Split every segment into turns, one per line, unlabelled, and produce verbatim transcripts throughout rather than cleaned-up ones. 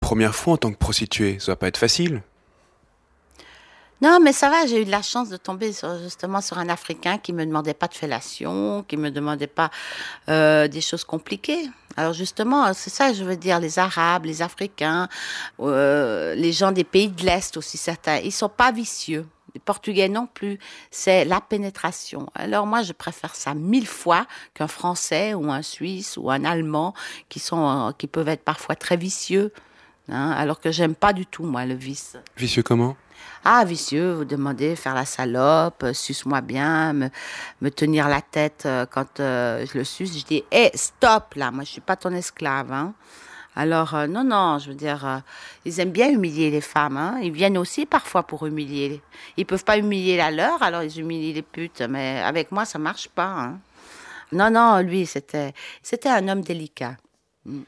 première fois en tant que prostituée, ça va pas être facile.
Non, mais ça va, j'ai eu de la chance de tomber sur, justement sur un Africain qui me demandait pas de fellation, qui me demandait pas euh, des choses compliquées. Alors justement, c'est ça, je veux dire, les Arabes, les Africains, euh, les gens des pays de l'Est aussi, certains, ils sont pas vicieux. Les Portugais non plus, c'est la pénétration. Alors moi, je préfère ça mille fois qu'un Français ou un Suisse ou un Allemand qui sont, qui peuvent être parfois très vicieux, hein, alors que j'aime pas du tout, moi, le vice.
Vicieux comment ?
Ah, vicieux, vous demandez faire la salope, euh, suce-moi bien, me, me tenir la tête euh, quand euh, je le suce. Je dis, hé, hey, stop là, moi je suis pas ton esclave. Hein. Alors, euh, non, non, je veux dire, euh, ils aiment bien humilier les femmes. Hein. Ils viennent aussi parfois pour humilier. Ils peuvent pas humilier la leur, alors ils humilient les putes. Mais avec moi, ça marche pas. Hein. Non, non, lui, c'était, c'était un homme délicat. Mm.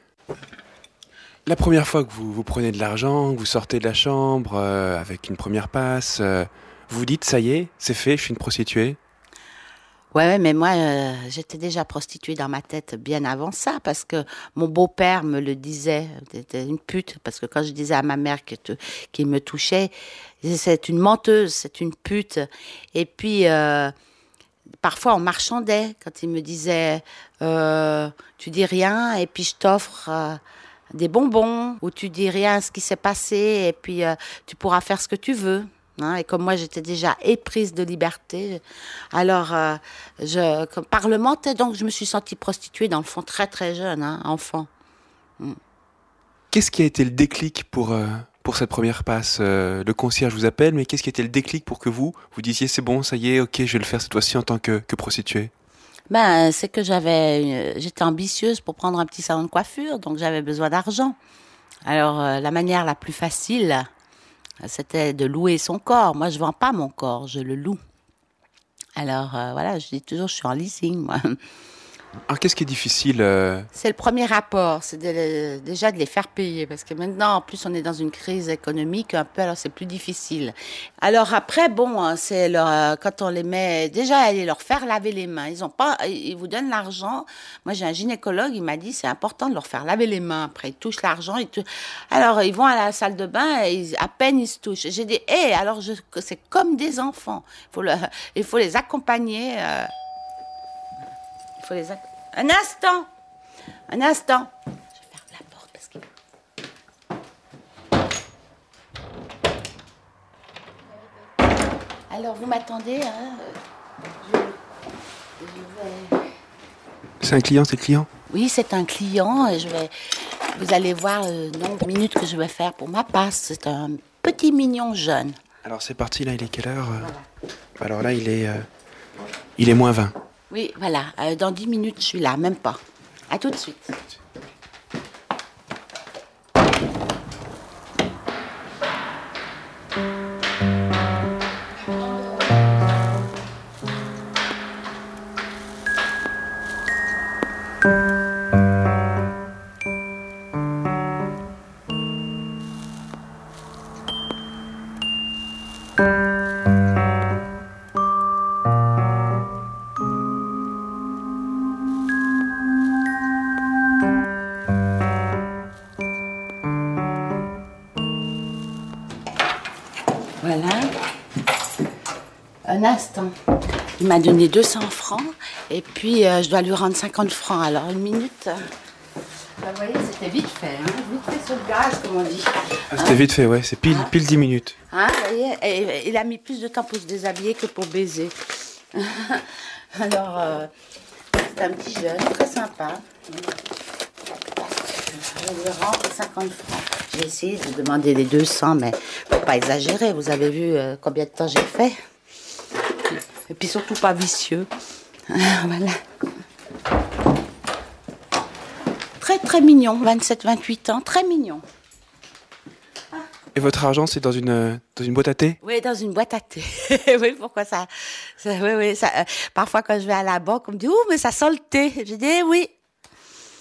La première fois que vous, vous prenez de l'argent, que vous sortez de la chambre euh, avec une première passe, euh, vous vous dites, ça y est, c'est fait, je suis une prostituée ?
Ouais, ouais, mais moi, euh, j'étais déjà prostituée dans ma tête bien avant ça, parce que mon beau-père me le disait, c'était une pute, parce que quand je disais à ma mère que te, qu'il me touchait, c'est une menteuse, c'est une pute. Et puis, euh, parfois, on marchandait, quand il me disait, euh, tu dis rien, et puis je t'offre... Euh, des bonbons, où tu dis rien à ce qui s'est passé, et puis euh, tu pourras faire ce que tu veux. Hein, et comme moi, j'étais déjà éprise de liberté, alors euh, je comme parlementais, donc je me suis sentie prostituée, dans le fond, très très jeune, hein, enfant. Mm.
Qu'est-ce qui a été le déclic pour, euh, pour cette première passe ? euh, Le concierge vous appelle, mais qu'est-ce qui a été le déclic pour que vous, vous disiez, c'est bon, ça y est, ok, je vais le faire cette fois-ci en tant que, que prostituée ?
Ben, c'est que j'avais, j'étais ambitieuse pour prendre un petit salon de coiffure, donc j'avais besoin d'argent. Alors, euh, la manière la plus facile, c'était de louer son corps. Moi, je vends pas mon corps, je le loue. Alors, euh, voilà, je dis toujours, je suis en leasing, moi.
Alors, qu'est-ce qui est difficile euh...
C'est le premier rapport, c'est de, déjà de les faire payer, parce que maintenant, en plus, on est dans une crise économique un peu, alors c'est plus difficile. Alors après, bon, c'est leur, quand on les met, déjà, aller leur faire laver les mains. Ils ont pas, ils vous donnent l'argent. Moi, j'ai un gynécologue, il m'a dit, c'est important de leur faire laver les mains. Après, ils touchent l'argent, ils touchent... Alors, ils vont à la salle de bain, et ils, à peine ils se touchent. J'ai dit, hé, hey, alors je, c'est comme des enfants. Il faut, le, il faut les accompagner. Euh... Il faut les accompagner. Un instant, un instant. Je ferme la porte parce que... Alors, vous m'attendez, hein je... je vais...
C'est un client, c'est le client ?
Oui, c'est un client. Et je vais... Vous allez voir le nombre de minutes que je vais faire pour ma passe. C'est un petit mignon jeune.
Alors, c'est parti, là, il est quelle heure ? Voilà. Alors là, il est, euh... il est moins vingt.
Oui, voilà. Euh, dans dix minutes, je suis là, même pas. À tout de suite. Voilà. Un instant. Il m'a donné deux cents francs et puis euh, je dois lui rendre cinquante francs. Alors une minute. Vous voyez, c'était vite fait. Hein, vite fait sur le gaz, comme on dit.
Ah, c'était hein vite fait, ouais. C'est pile, hein pile dix minutes.
Hein, vous voyez, et, il a mis plus de temps pour se déshabiller que pour baiser. Alors, euh, c'est un petit jeune, très sympa. Je lui rends cinquante francs. J'ai essayé de demander les deux cents, mais faut pas exagérer. Vous avez vu euh, combien de temps j'ai fait. Et puis surtout pas vicieux. Voilà. Très très mignon, vingt-sept vingt-huit ans, très mignon.
Et votre argent, c'est dans une, dans une boîte à thé ?
Oui, dans une boîte à thé. Oui, pourquoi ça, ça, oui, oui, ça euh, parfois, quand je vais à la banque, on me dit « Ouh, mais ça sent le thé !» Je dis eh, « Oui. Mmh. »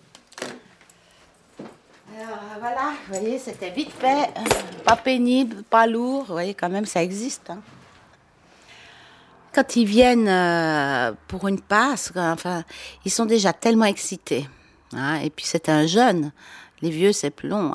Alors, voilà, vous voyez, c'était vite fait, pas pénible, pas lourd. Vous voyez, quand même, ça existe. Hein. Quand ils viennent euh, pour une passe, enfin, ils sont déjà tellement excités. Hein, et puis, c'est un jeune. Les vieux, c'est plus long.